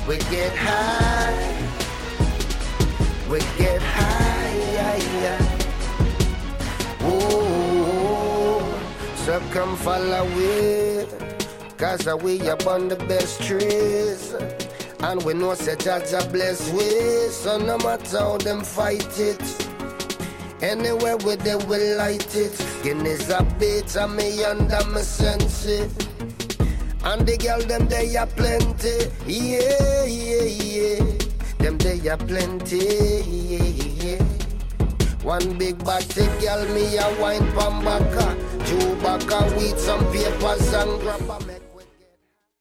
We get high. We get high, oh, so come follow we, cause we upon the best trees. And we know such as a blessed way, so no matter how them fight it, anywhere where they will light it. Guineas a bit and me under my sense it. And the girl them they are plenty, yeah, yeah, yeah. Them they are plenty, yeah, yeah. One big body girl me a wine from baka, two baka with some papers and grab a